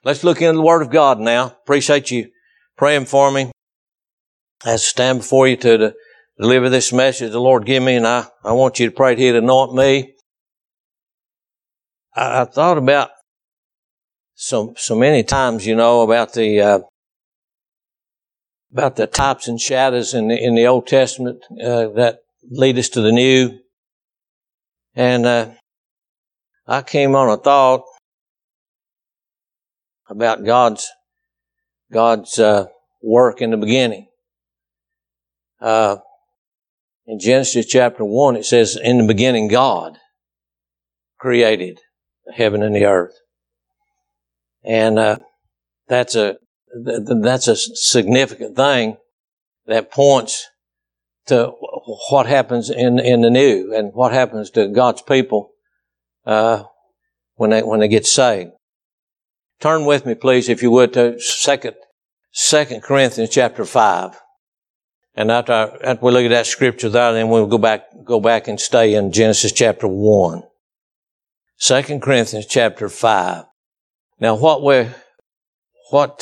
Let's look into the Word of God now. Appreciate you praying for me as I stand before you to deliver this message the Lord give me, and I want you to pray that He'd anoint me. I thought about so many times, about the types and shadows in the Old Testament that lead us to the New, and I came on a thought about God's work in the beginning. In Genesis chapter 1, it says, "In the beginning, God created the heaven and the earth." And that's a significant thing that points to what happens in the new and what happens to God's people when they get saved. Turn with me, please, if you would, to 2 Corinthians chapter 5. And after we look at that scripture there, then we'll go back and stay in Genesis chapter 1. 2 Corinthians chapter 5. Now what I want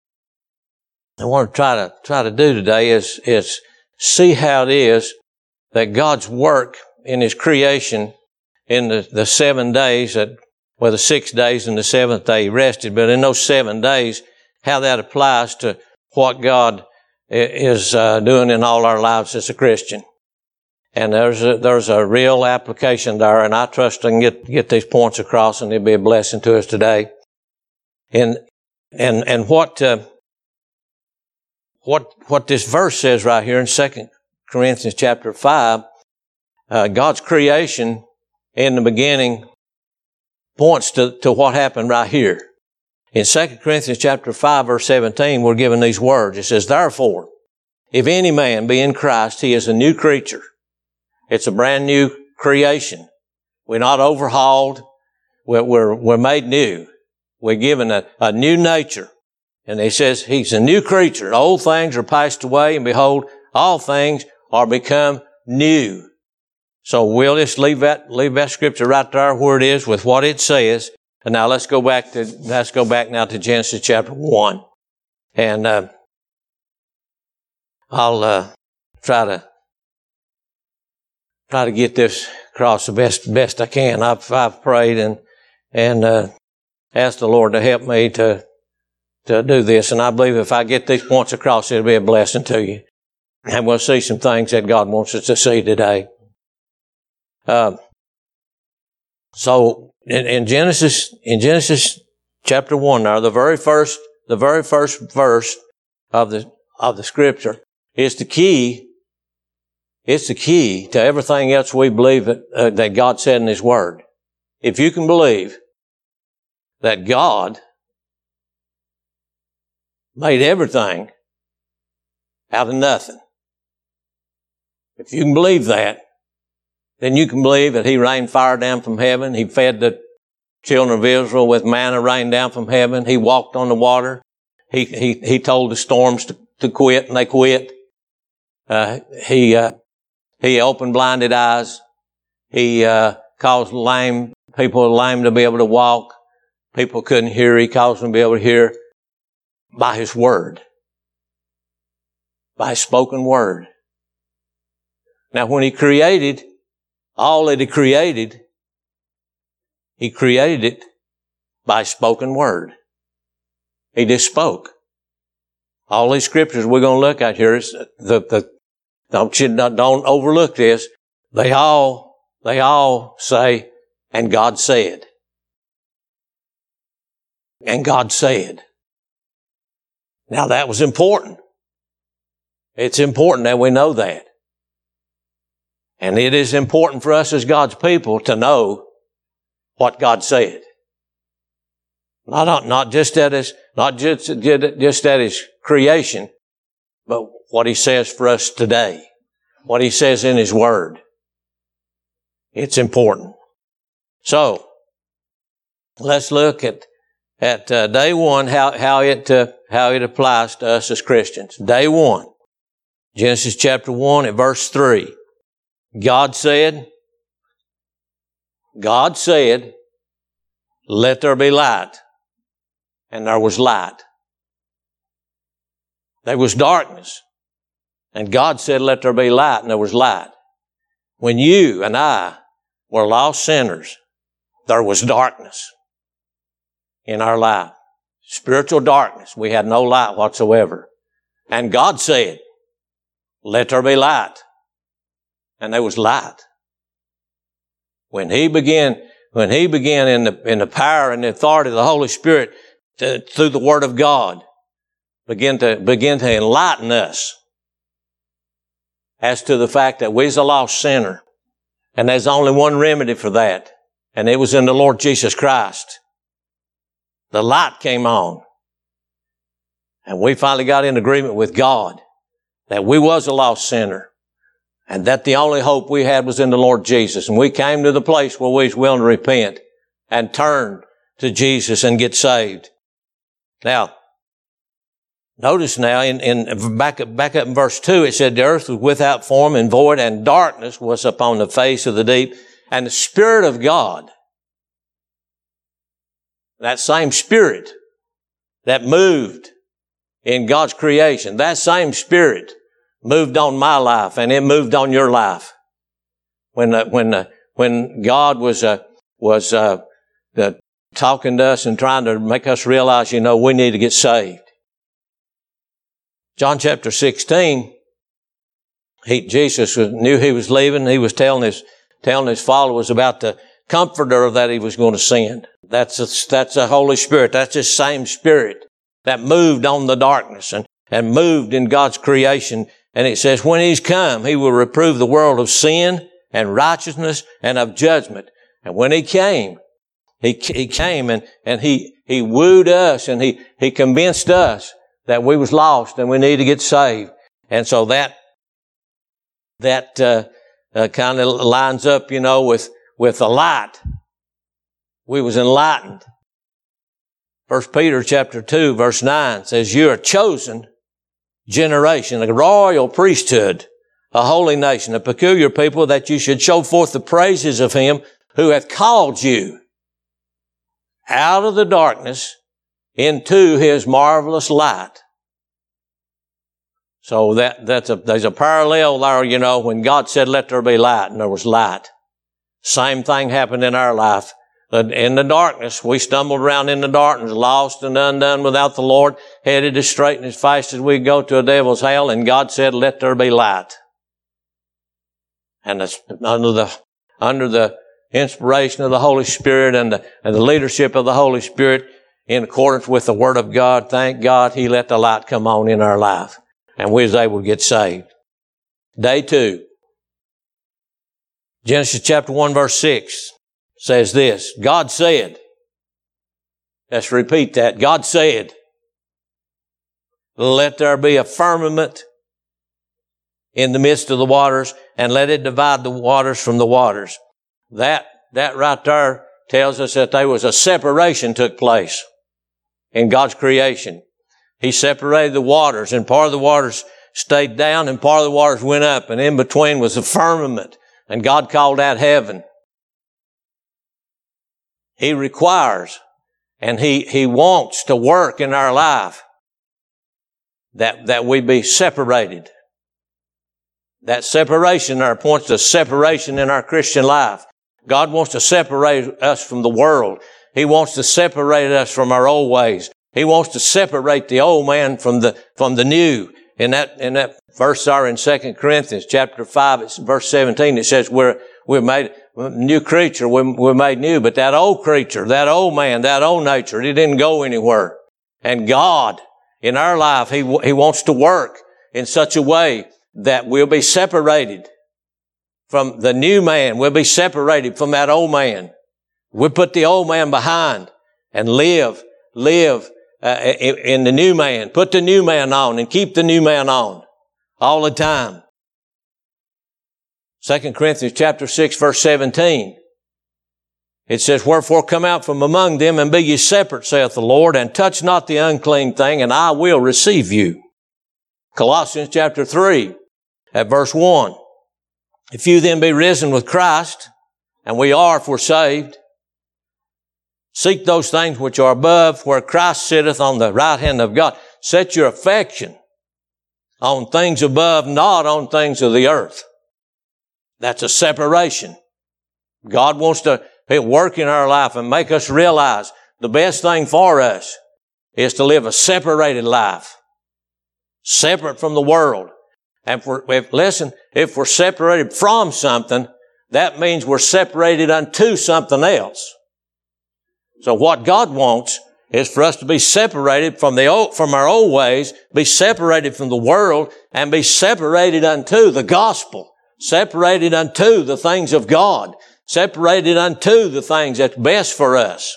to try to do today is see how it is that God's work in His creation in the 7 days the 6 days and the seventh day He rested, but in those 7 days, how that applies to what God is doing in all our lives as a Christian. And there's a real application there, and I trust I can get these points across, and it'll be a blessing to us today. And what this verse says right here in 2 Corinthians chapter 5, God's creation in the beginning points to what happened right here. In 2 Corinthians chapter 5 verse 17, we're given these words. It says, "Therefore, if any man be in Christ, he is a new creature." It's a brand new creation. We're not overhauled. We're made new. We're given a new nature. And he says he's a new creature. Old things are passed away, and behold, all things are become new. So we'll just leave that scripture right there where it is with what it says. And now let's go back now to Genesis chapter 1. And I'll try to get this across the best I can. I've prayed and asked the Lord to help me to do this. And I believe if I get these points across, it'll be a blessing to you. And we'll see some things that God wants us to see today. So in Genesis chapter 1 now, the very first verse of the scripture is the key. It's the key to everything else we believe that God said in His Word. If you can believe that God made everything out of nothing, if you can believe that, then you can believe that He rained fire down from heaven. He fed the children of Israel with manna rained down from heaven. He walked on the water. He told the storms to quit, and they quit. He opened blinded eyes. He caused people lame to be able to walk. People couldn't hear. He caused them to be able to hear by His Word, by His spoken Word. Now, when He created all that He created it by spoken Word. He just spoke. All these scriptures we're going to look at here is don't overlook this. They all say, "And God said." And God said. Now that was important. It's important that we know that. And it is important for us as God's people to know what God said. Not just at His creation, but what He says for us today. What He says in His Word. It's important. So, let's look at day one, how it applies to us as Christians. Day one. Genesis chapter 1 at verse 3. God said, "Let there be light." and there was light. There was darkness. And God said, let there be light, and there was light. When you and I were lost sinners, there was darkness in our life. Spiritual darkness. We had no light whatsoever. And God said, let there be light. And there was light. When He began in the power and the authority of the Holy Spirit through the Word of God, begin to enlighten us as to the fact that we's a lost sinner. And there's only one remedy for that. And it was in the Lord Jesus Christ. The light came on. And we finally got in agreement with God that we was a lost sinner. And that the only hope we had was in the Lord Jesus. And we came to the place where we was willing to repent and turn to Jesus and get saved. Now, notice now back up in verse 2, it said, the earth was without form and void, and darkness was upon the face of the deep. And the Spirit of God, that same Spirit that moved in God's creation, that same Spirit moved on my life, and it moved on your life. When God was talking to us and trying to make us realize, we need to get saved. John chapter 16, Jesus knew He was leaving. He was telling his followers about the Comforter that He was going to send. That's the Holy Spirit. That's the same Spirit that moved on the darkness and moved in God's creation. And it says, when He's come, He will reprove the world of sin and righteousness and of judgment. And when He came, He came and He wooed us, and He convinced us that we was lost and we need to get saved. And so that kind of lines up, with the light. We was enlightened. 1 Peter chapter 2 verse 9 says, you are chosen generation, a royal priesthood, a holy nation, a peculiar people, that you should show forth the praises of Him who hath called you out of the darkness into His marvelous light. So there's a parallel there, when God said, let there be light, and there was light. Same thing happened in our life. In the darkness, we stumbled around in the darkness, lost and undone without the Lord, headed as straight and as fast as we go to a devil's hell, and God said, let there be light. And under the inspiration of the Holy Spirit and the leadership of the Holy Spirit, in accordance with the Word of God, thank God He let the light come on in our life, and we was able to get saved. Day 2. Genesis chapter 1 verse 6 says this, God said, let's repeat that, God said, let there be a firmament in the midst of the waters, and let it divide the waters from the waters. That right there tells us that there was a separation took place in God's creation. He separated the waters, and part of the waters stayed down and part of the waters went up, and in between was a firmament, and God called that heaven. He requires and He wants to work in our life that we be separated. That separation there points to separation in our Christian life. God wants to separate us from the world. He wants to separate us from our old ways. He wants to separate the old man from the new. In that verse there in 2 Corinthians chapter 5, it's verse 17, it says we're made a new creature, we're made new. But that old creature, that old man, that old nature, it didn't go anywhere. And God, in our life, He wants to work in such a way that we'll be separated from the new man. We'll be separated from that old man. We'll put the old man behind and live in the new man. Put the new man on and keep the new man on all the time. 2 Corinthians chapter 6 verse 17. It says, wherefore come out from among them and be ye separate, saith the Lord, and touch not the unclean thing, and I will receive you. Colossians chapter 3 at verse 1. If you then be risen with Christ, and we are if we're saved, Seek those things which are above, where Christ sitteth on the right hand of God. Set your affection on things above, not on things of the earth. That's a separation. God wants to work in our life and make us realize the best thing for us is to live a separated life, separate from the world. And if we're separated from something, that means we're separated unto something else. So what God wants is for us to be separated from our old ways, be separated from the world, and be separated unto the gospel, separated unto the things of God, separated unto the things that's best for us.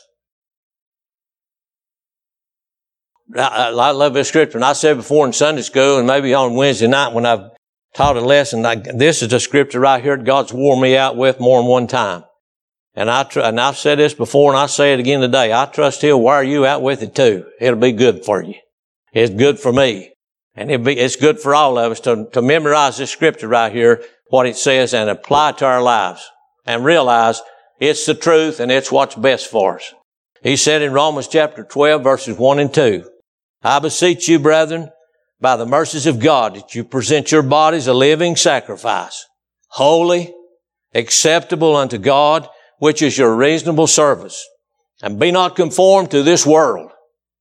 I love this scripture, and I said before in Sunday school, and maybe on Wednesday night when I've taught a lesson, this is the scripture right here that God's wore me out with more than one time. And I've said this before, and I say it again today. I trust He'll wear you out with it too. It'll be good for you. It's good for me. And it's good for all of us to memorize this scripture right here, what it says, and apply it to our lives. And realize it's the truth and it's what's best for us. He said in Romans chapter 12, verses 1 and 2, I beseech you, brethren, by the mercies of God, that you present your bodies a living sacrifice, holy, acceptable unto God, which is your reasonable service. And be not conformed to this world.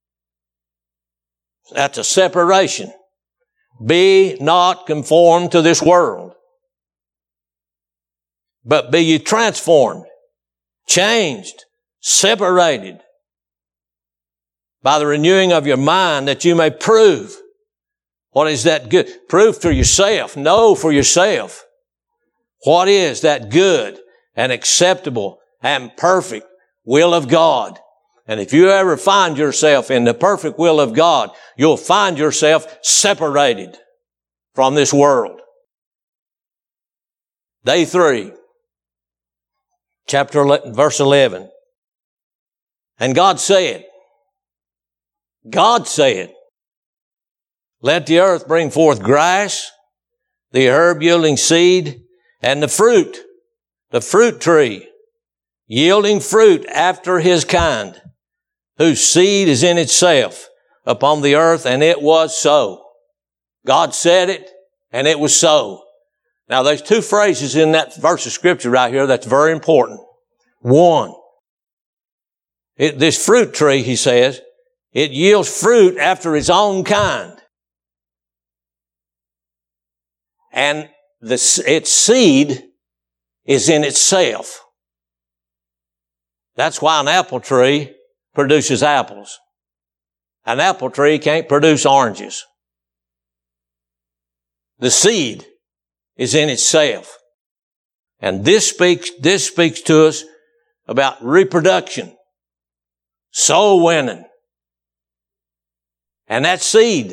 That's a separation. Be not conformed to this world, but be ye transformed, changed, separated by the renewing of your mind, that you may prove what is that good. Prove for yourself, know for yourself what is that good and acceptable and perfect will of God. And if you ever find yourself in the perfect will of God, you'll find yourself separated from this world. Day 3, verse 11. And God said, let the earth bring forth grass, the herb yielding seed, and the fruit tree, yielding fruit after his kind, whose seed is in itself upon the earth, and it was so. God said it, and it was so. Now there's two phrases in that verse of scripture right here that's very important. One, this fruit tree, he says, it yields fruit after its own kind. And its seed is in itself. That's why an apple tree produces apples. An apple tree can't produce oranges. The seed is in itself. And this speaks to us about reproduction, soul winning. And that seed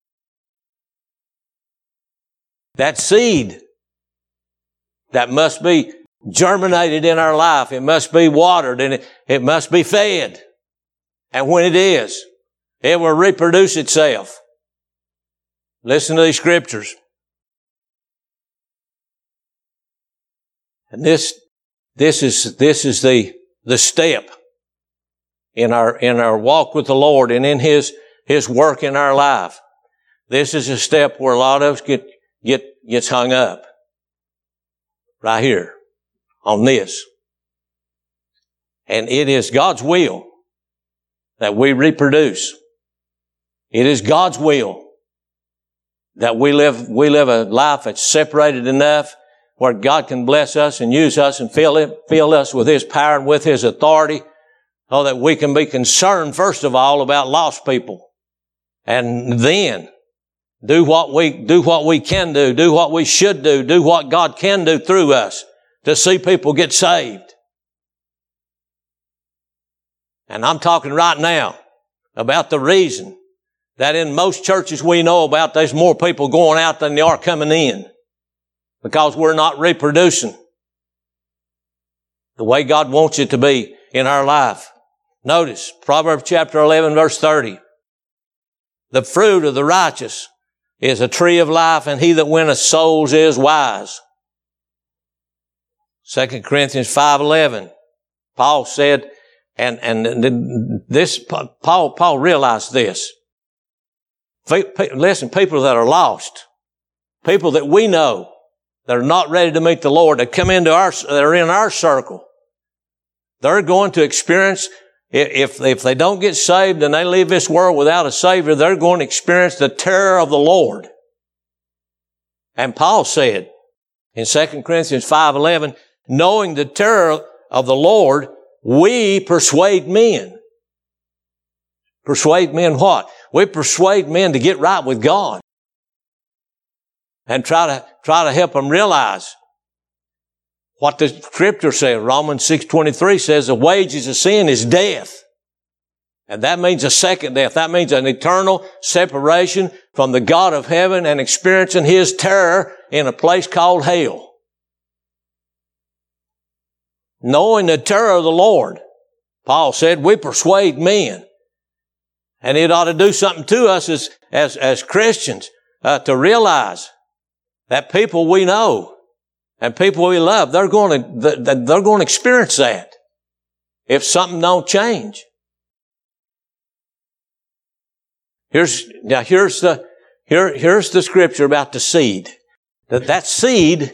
that must be germinated in our life, it must be watered and it must be fed. And when it is, it will reproduce itself. Listen to these scriptures. And this is the step in our walk with the Lord and in His work in our life. This is a step where a lot of us gets hung up. Right here on this. And it is God's will that we reproduce. It is God's will that we live a life that's separated enough where God can bless us and use us and fill us with His power and with His authority, so that we can be concerned, first of all, about lost people. And then do what we can do what we should do what God can do through us to see people get saved. And I'm talking right now about the reason that in most churches we know about, there's more people going out than there are coming in, because we're not reproducing the way God wants it to be in our life. Notice Proverbs chapter 11, verse 30. The fruit of the righteous is a tree of life, and he that winneth souls is wise. 2 Corinthians 5:11. Paul said And this, Paul realized this. Listen, people that are lost, people that we know that are not ready to meet the Lord, that come into that are in our circle, they're going to experience, if they don't get saved and they leave this world without a Savior, they're going to experience the terror of the Lord. And Paul said in 2 Corinthians 5:11, knowing the terror of the Lord, we persuade men. Persuade men what? We persuade men to get right with God. And try to help them realize what the Scripture says. Romans 6:23 says the wages of sin is death. And that means a second death. That means an eternal separation from the God of heaven and experiencing His terror in a place called hell. Knowing the terror of the Lord, Paul said, we persuade men. And it ought to do something to us as Christians to realize that people we know and people we love, they're going to experience that if something don't change. Here's the Scripture about the seed. That seed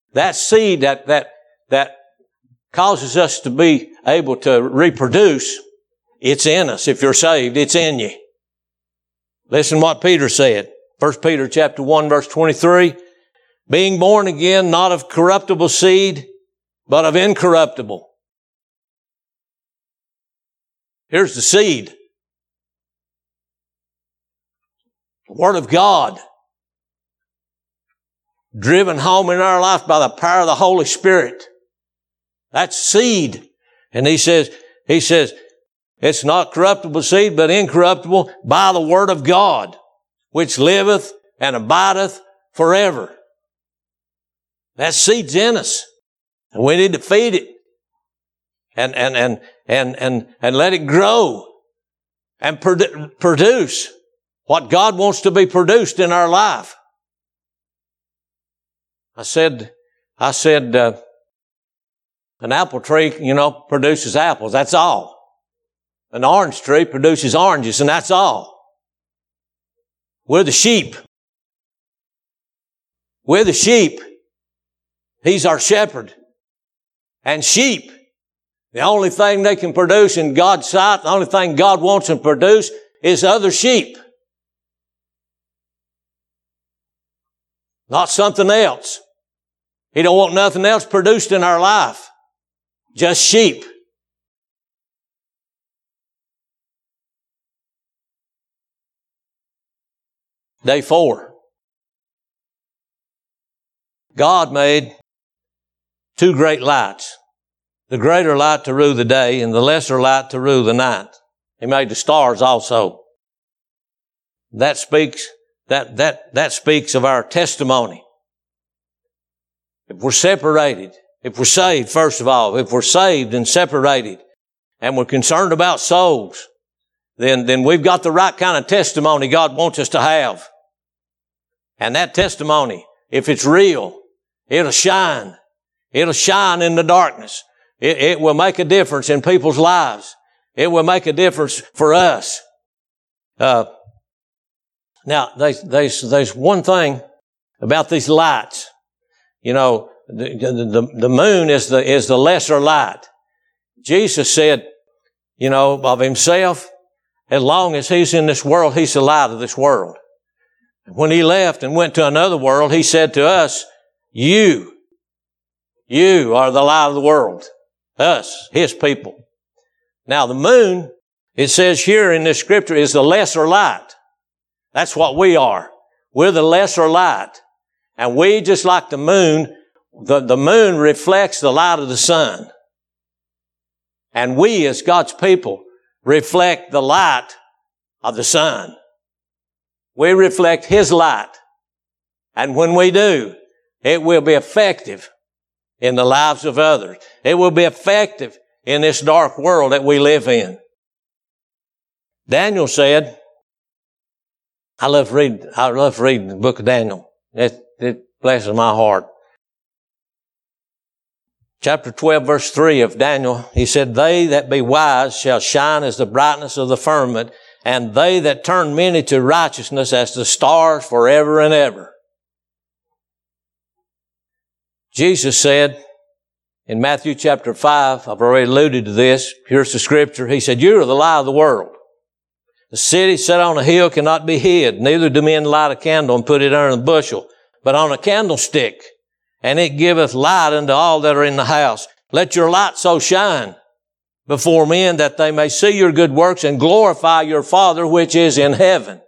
that causes us to be able to reproduce, it's in us. If you're saved, it's in you. Listen what Peter said. 1 Peter chapter 1 verse 23. Being born again, not of corruptible seed, but of incorruptible. Here's the seed. The Word of God. Driven home in our life by the power of the Holy Spirit. That's seed. And he says, it's not corruptible seed, but incorruptible by the Word of God, which liveth and abideth forever. That seed's in us. And we need to feed it. And let it grow. And produce what God wants to be produced in our life. I said, an apple tree, produces apples. That's all. An orange tree produces oranges, and that's all. We're the sheep. We're the sheep. He's our shepherd. And sheep, the only thing they can produce in God's sight, the only thing God wants them to produce is other sheep. Not something else. He don't want nothing else produced in our life. Just sheep. Day 4. God made 2 great lights. The greater light to rule the day and the lesser light to rule the night. He made the stars also. That speaks of our testimony. If we're separated, if we're saved, first of all, if we're saved and separated and we're concerned about souls, then we've got the right kind of testimony God wants us to have. And that testimony, if it's real, it'll shine. It'll shine in the darkness. It will make a difference in people's lives. It will make a difference for us. Now, there's one thing about these lights. The moon is the lesser light. Jesus said, of Himself, as long as He's in this world, He's the light of this world. When He left and went to another world, He said to us, you are the light of the world. Us, His people. Now the moon, it says here in this Scripture, is the lesser light. That's what we are. We're the lesser light. And we, just like the moon, the moon reflects the light of the sun. And we, as God's people, reflect the light of the sun. We reflect His light. And when we do, it will be effective in the lives of others. It will be effective in this dark world that we live in. Daniel said, I love reading the book of Daniel. It blesses my heart. chapter 12, verse 3 of Daniel, he said, they that be wise shall shine as the brightness of the firmament, and they that turn many to righteousness as the stars forever and ever. Jesus said in Matthew chapter 5, I've already alluded to this, here's the scripture, he said, you are the light of the world. The city set on a hill cannot be hid, neither do men light a candle and put it under the bushel, but on a candlestick, and it giveth light unto all that are in the house. Let your light so shine before men that they may see your good works and glorify your Father which is in heaven.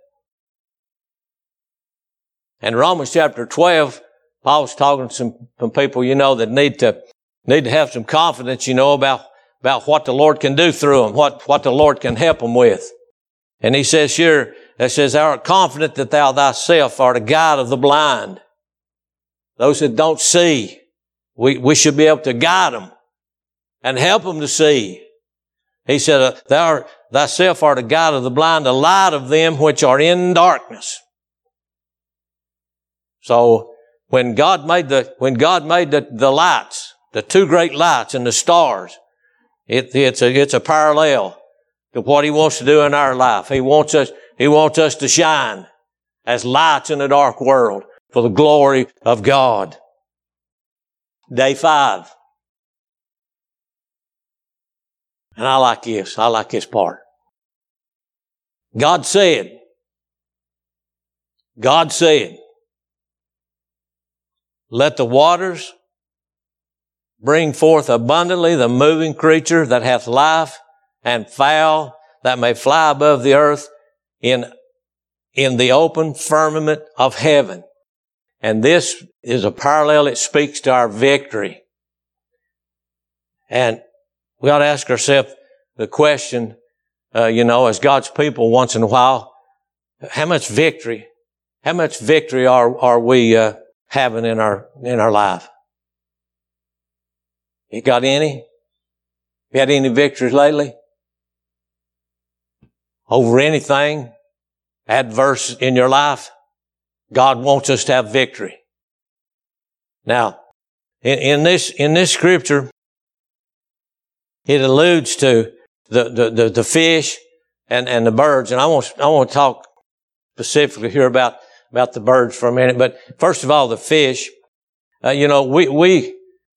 And Romans chapter 12, Paul's talking to some people, that need to have some confidence, about what the Lord can do through them, what the Lord can help them with. And he says here, thou art confident that thou thyself art a guide of the blind. Those that don't see, we should be able to guide them and help them to see. He said, thou thyself art a guide of the blind, a light of them which are in darkness. So when God made the lights, the two great lights and the stars, it's a parallel to what He wants to do in our life. He wants us to shine as lights in a dark world for the glory of God. Day 5. And I like this part. God said, let the waters bring forth abundantly the moving creature that hath life, and fowl that may fly above the earth in the open firmament of heaven. And this is a parallel. It speaks to our victory. And we ought to ask ourselves the question, as God's people once in a while, how much victory are we having in our life? You got any? You had any victories lately? Over anything adverse in your life? God wants us to have victory. Now, in this scripture, it alludes to the fish and the birds, and I want to talk specifically here about the birds for a minute. But first of all, the fish. We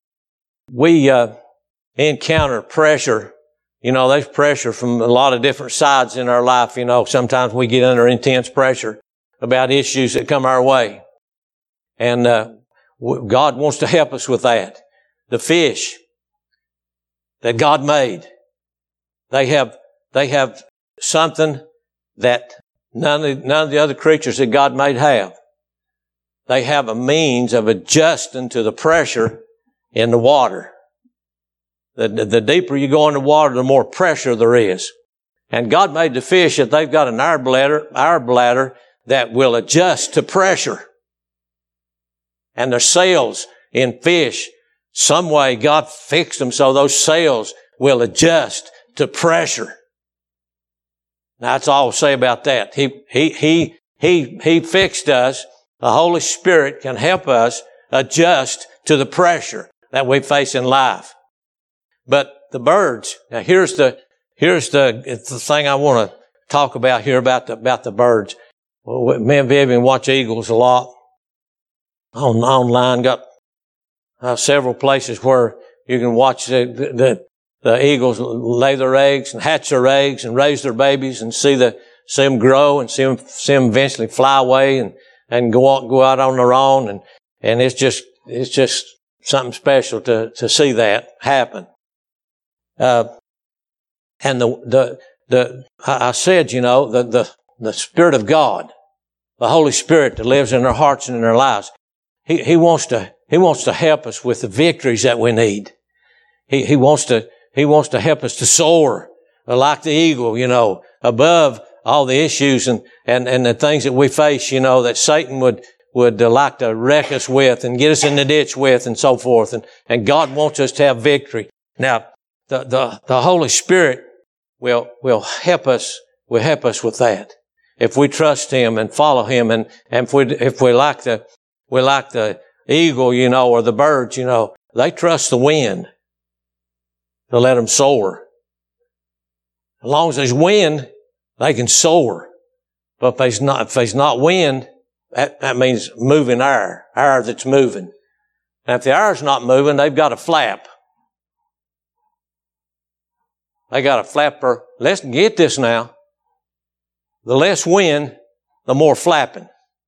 encounter pressure. There's pressure from a lot of different sides in our life. Sometimes we get under intense pressure about issues that come our way. And God wants to help us with that. The fish that God made, they have something that none of the other creatures that God made have. They have a means of adjusting to the pressure in the water. The deeper you go in the water, the more pressure there is. And God made the fish that they've got an our bladder that will adjust to pressure. And their sails in fish, some way God fixed them so those sails will adjust to pressure. Now that's all I'll say about that. He fixed us. The Holy Spirit can help us adjust to the pressure that we face in life. But the birds, now here's the thing I want to talk about here about the birds. Well, me and Vivian watch eagles a lot online. Got several places where you can watch the eagles lay their eggs and hatch their eggs and raise their babies and see them grow and see them eventually fly away and go out on their own, and it's just something special to see that happen. And I said, the Spirit of God, the Holy Spirit that lives in our hearts and in our lives, He wants to help us with the victories that we need. He wants to help us to soar like the eagle, above all the issues and the things that we face, that Satan would like to wreck us with and get us in the ditch with and so forth. And God wants us to have victory. Now, the Holy Spirit will help us with that. If we trust Him and follow Him, and if we like the eagle, or the birds, They trust the wind to let them soar. As long as there's wind, they can soar. But if there's not wind, that means moving air that's moving. And if the air's not moving, they've got to flap. They got to flap let's get this now. The less wind, the more flapping.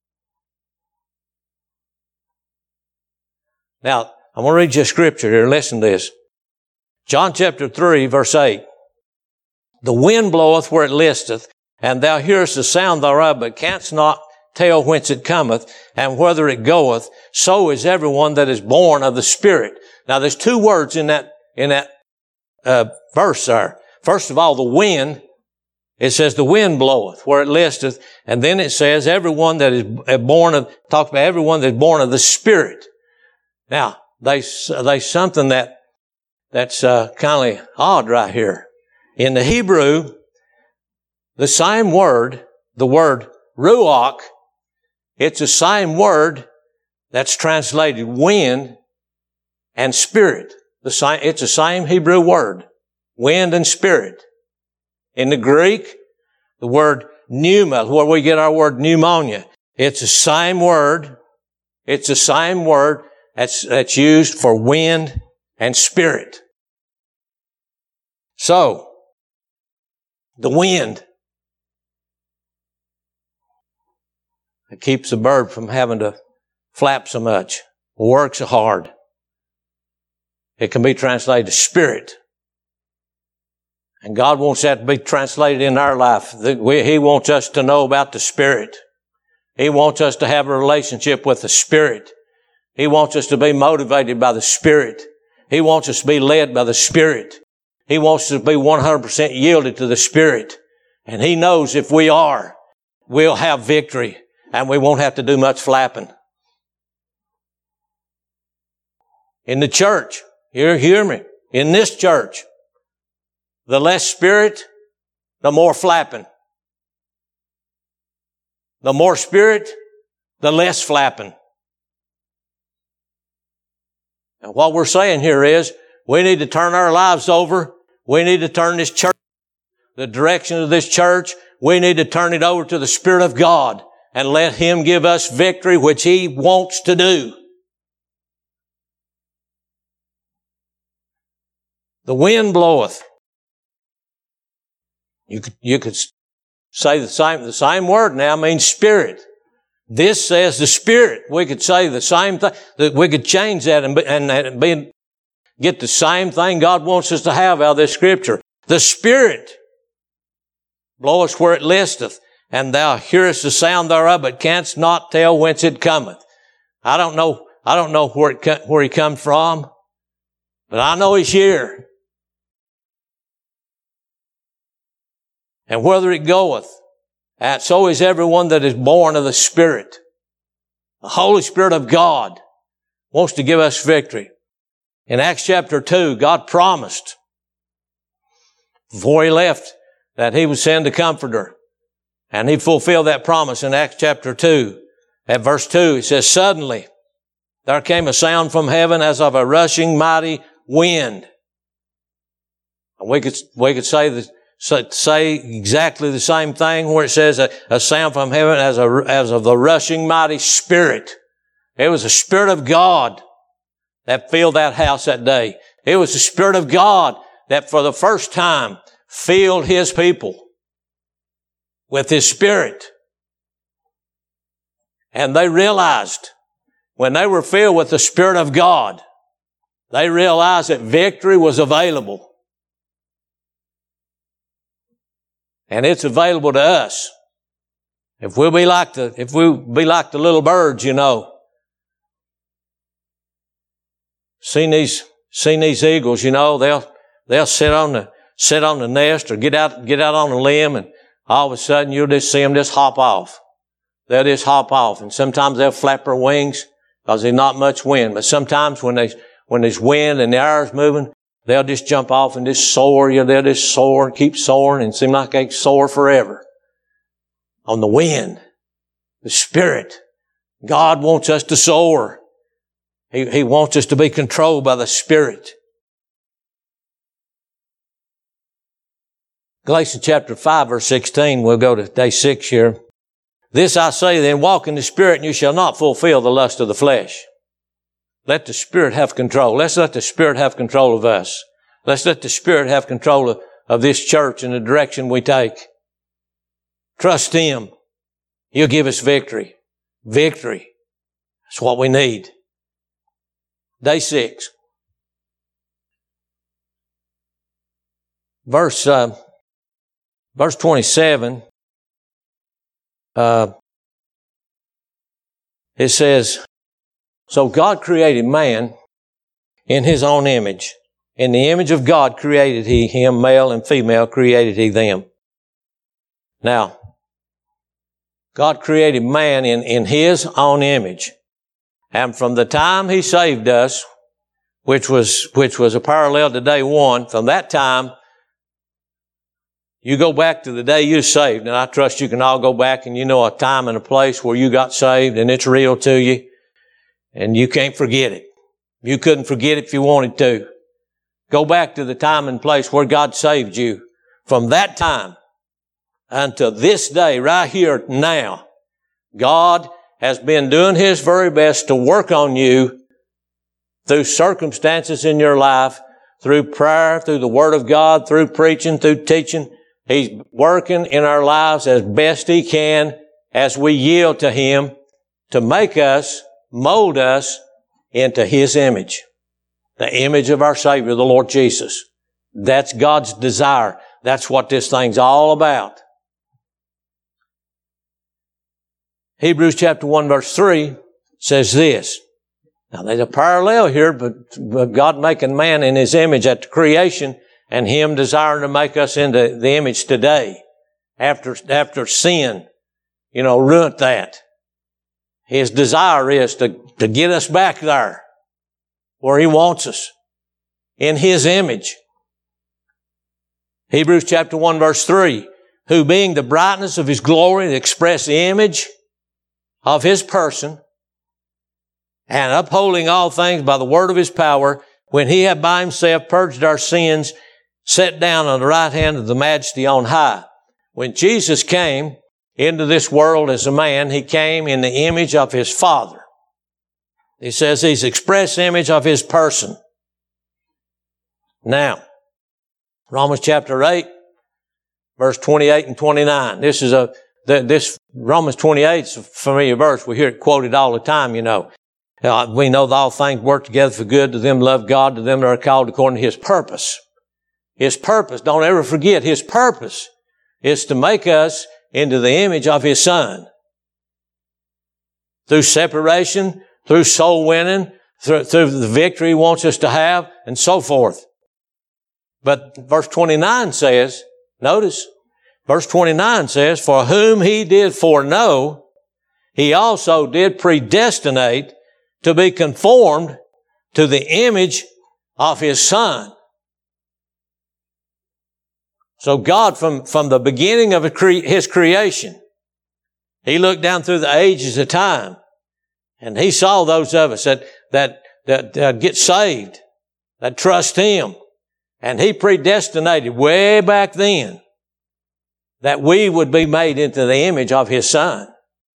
Now, I'm going to read you a scripture here. Listen to this. John chapter 3, verse 8. The wind bloweth where it listeth, and thou hearest the sound thereof, but canst not tell whence it cometh, and whither it goeth. So is everyone that is born of the Spirit. Now, there's two words in that verse there. First of all, the wind. It says the wind bloweth where it listeth, and then it says everyone that is born of. Talk about everyone that is born of the Spirit. Now, there's something that's kind of odd right here. In the Hebrew, the same word, the word ruach, it's the same word that's translated wind and spirit. It's the same Hebrew word, wind and spirit. In the Greek, the word pneuma, where we get our word pneumonia, it's the same word. It's the same word that's used for wind and spirit. So, the wind, it keeps the bird from having to flap so much, work so hard. It can be translated spirit. And God wants that to be translated in our life. He wants us to know about the Spirit. He wants us to have a relationship with the Spirit. He wants us to be motivated by the Spirit. He wants us to be led by the Spirit. He wants us to be 100% yielded to the Spirit. And He knows if we are, we'll have victory and we won't have to do much flapping. In the church, hear me, in this church, the less spirit, the more flapping. The more spirit, the less flapping. And what we're saying here is, we need to turn our lives over. We need to turn this church, the direction of this church, we need to turn it over to the Spirit of God and let Him give us victory, which He wants to do. The wind bloweth. You could say the same word now means spirit. This says the Spirit. We could say the same thing. We could change that and get the same thing God wants us to have out of this scripture. The Spirit bloweth where it listeth, and thou hearest the sound thereof, but canst not tell whence it cometh. I don't know where He come from, but I know He's here. And whither it goeth, and so is everyone that is born of the Spirit. The Holy Spirit of God wants to give us victory. In Acts chapter 2, God promised before He left that He would send the Comforter. And He fulfilled that promise in Acts chapter 2. At verse 2, it says, suddenly there came a sound from heaven as of a rushing mighty wind. And we could say exactly the same thing where it says a sound from heaven as of the rushing mighty Spirit. It was the Spirit of God that filled that house that day. It was the Spirit of God that for the first time filled His people with His Spirit. And they realized, when they were filled with the Spirit of God, they realized that victory was available. And it's available to us. If we'll be like the little birds, you know. Seen these eagles, you know, they'll sit on the nest or get out on a limb, and all of a sudden you'll just see them just hop off. They'll just hop off, and sometimes they'll flap their wings because there's not much wind. But sometimes when there's wind and the air's moving, they'll just jump off and just soar. They'll just soar and keep soaring and seem like they soar forever. On the wind, the Spirit, God wants us to soar. He wants us to be controlled by the Spirit. Galatians chapter 5, verse 16, we'll go to day 6 here. This I say then, walk in the Spirit, and you shall not fulfill the lust of the flesh. Let the Spirit have control. Let's let the Spirit have control of us. Let's let the Spirit have control of this church and the direction we take. Trust Him. He'll give us victory. Victory. That's what we need. Day 6. Verse 27. It says, so God created man in His own image. In the image of God created He him, male and female created He them. Now, God created man in His own image. And from the time He saved us, which was a parallel to day 1, from that time, you go back to the day you saved, and I trust you can all go back and you know a time and a place where you got saved and it's real to you, and you can't forget it. You couldn't forget it if you wanted to. Go back to the time and place where God saved you. From that time until this day, right here now, God has been doing His very best to work on you through circumstances in your life, through prayer, through the Word of God, through preaching, through teaching. He's working in our lives as best He can as we yield to Him to make us, mold us into His image. The image of our Savior, the Lord Jesus. That's God's desire. That's what this thing's all about. Hebrews chapter 1 verse 3 says this. Now there's a parallel here, but God making man in His image at the creation, and Him desiring to make us into the image today, after sin, ruined that. His desire is to get us back there, where He wants us, in His image. Hebrews chapter 1 verse 3, who being the brightness of His glory, the express image of His person, and upholding all things by the word of His power, when He had by Himself purged our sins, sat down on the right hand of the Majesty on high. When Jesus came into this world as a man, He came in the image of His Father. He says He's express image of His person. Now, Romans chapter 8, verse 28 and 29. This Romans 28 is a familiar verse. We hear it quoted all the time, We know that all things work together for good to them that love God, to them that are called according to His purpose. His purpose, don't ever forget, His purpose is to make us into the image of His Son. Through separation, through soul winning, through the victory He wants us to have, and so forth. But verse 29 says, notice, verse 29 says, for whom He did foreknow, He also did predestinate to be conformed to the image of His Son. So God, from the beginning of His creation, He looked down through the ages of time, and He saw those of us that get saved, that trust Him. And He predestinated way back then that we would be made into the image of His Son.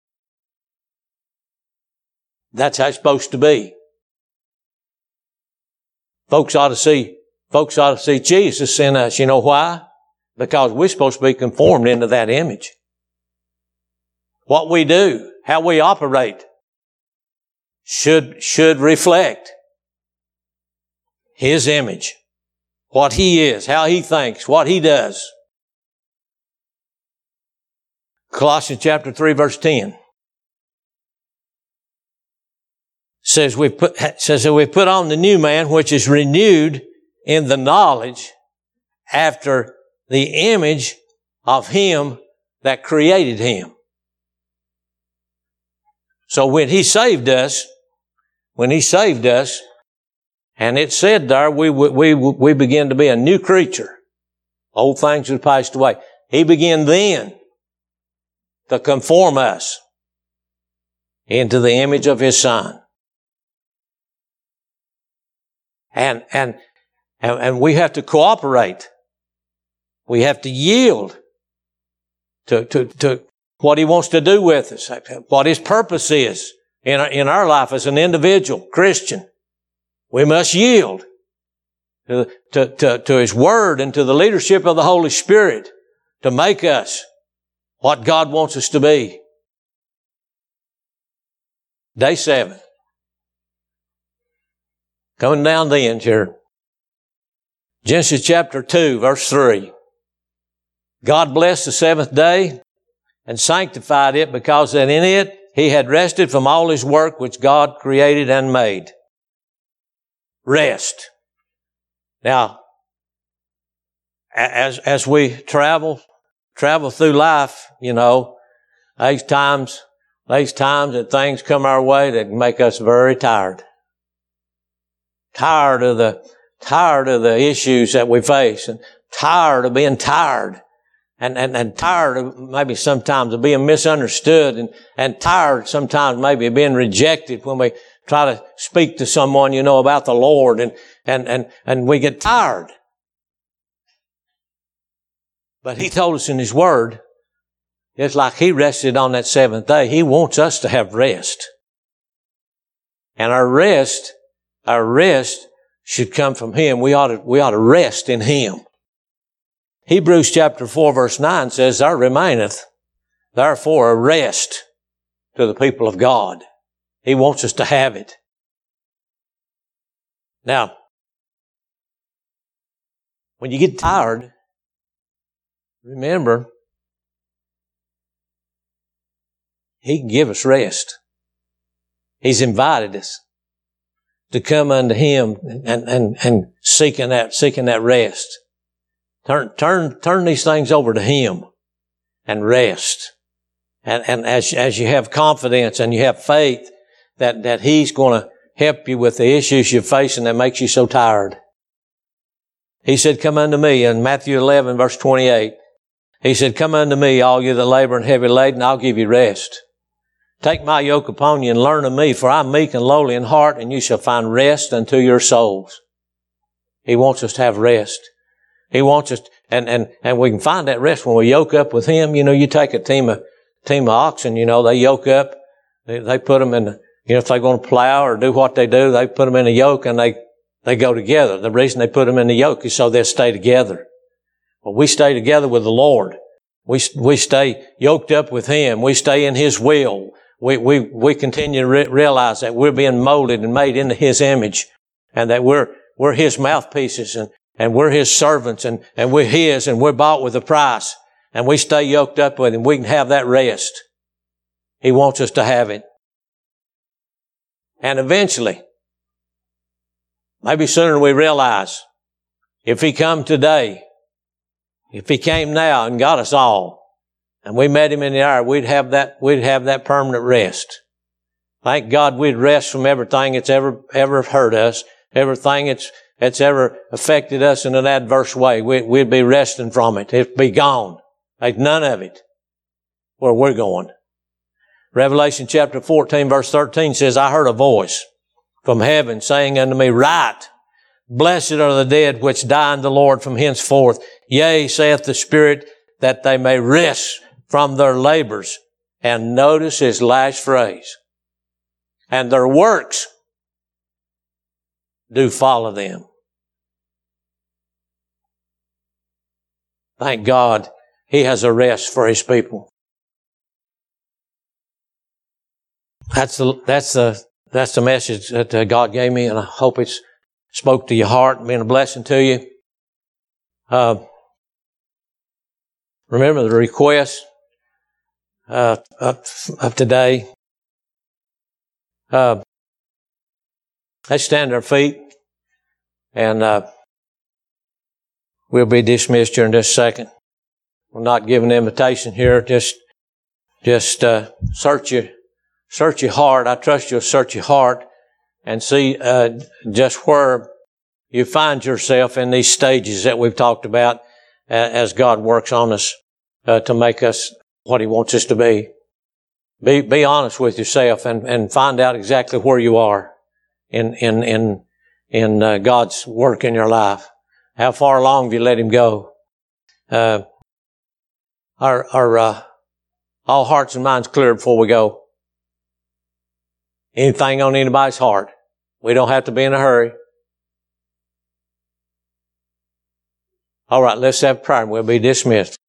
That's how it's supposed to be. Folks ought to see Jesus in us. You know why? Because we're supposed to be conformed into that image. What we do, how we operate, should reflect His image. What He is, how He thinks, what He does. Colossians chapter 3 verse 10 says that we put on the new man, which is renewed in the knowledge after the image of Him that created him. So when He saved us, and it said there, we begin to be a new creature. Old things have passed away. He began then to conform us into the image of His Son. And we have to cooperate. We have to yield to what He wants to do with us, what His purpose is in our life as an individual Christian. We must yield to His Word and to the leadership of the Holy Spirit to make us what God wants us to be. Day 7. Coming down the end here. Genesis chapter 2, verse 3. God blessed the seventh day and sanctified it, because that in it He had rested from all His work which God created and made. Rest. Now, as we travel through life, there's times that things come our way that make us very tired. Tired of the issues that we face, and tired of being tired, and tired of maybe sometimes of being misunderstood, and tired sometimes maybe of being rejected when we try to speak to someone, about the Lord, and we get tired. But He told us in His Word, it's like He rested on that seventh day. He wants us to have rest. And our rest should come from Him. We ought to rest in Him. Hebrews chapter 4 verse 9 says, there remaineth therefore a rest to the people of God. He wants us to have it. Now, when you get tired, remember, He can give us rest. He's invited us to come unto Him and seeking that rest. Turn these things over to Him and rest. And as you have confidence and you have faith that He's going to help you with the issues you're facing that makes you so tired. He said, come unto me in Matthew 11 verse 28. He said, come unto me, all you that labor and heavy laden, I'll give you rest. Take my yoke upon you and learn of me, for I'm meek and lowly in heart, and you shall find rest unto your souls. He wants us to have rest. He wants us, and we can find that rest when we yoke up with Him. You take a team of oxen, they yoke up, they put them in, if they're going to plow or do what they do, they put them in a yoke and they go together. The reason they put them in the yoke is so they'll stay together. Well, we stay together with the Lord. We stay yoked up with Him. We stay in His will. We continue to realize that we're being molded and made into His image, and that we're His mouthpieces, and we're His servants, and we're His, and we're bought with a price, and we stay yoked up with Him. We can have that rest. He wants us to have it. And eventually, maybe sooner than we realize, if He come today, if He came now and got us all, and we met Him in the hour, we'd have that permanent rest. Thank God we'd rest from everything that's ever hurt us, everything that's ever affected us in an adverse way. We'd be resting from it. It'd be gone. There's none of it where we're going. Revelation chapter 14 verse 13 says, I heard a voice from heaven saying unto me, write, blessed are the dead which die in the Lord from henceforth. Yea, saith the Spirit, that they may rest from their labors. And notice his last phrase. And their works do follow them. Thank God He has a rest for His people. That's the message that God gave me, and I hope it's spoke to your heart and been a blessing to you. Remember the request of today. Let's stand to our feet, and we'll be dismissed here in just a second. We're not giving an invitation here. Just search your heart. I trust you'll search your heart and see just where you find yourself in these stages that we've talked about as God works on us to make us what He wants us to be. Be honest with yourself and find out exactly where you are in in God's work in your life? How far along have you let Him go? Are all hearts and minds clear before we go? Anything on anybody's heart? We don't have to be in a hurry. All right, let's have prayer and we'll be dismissed.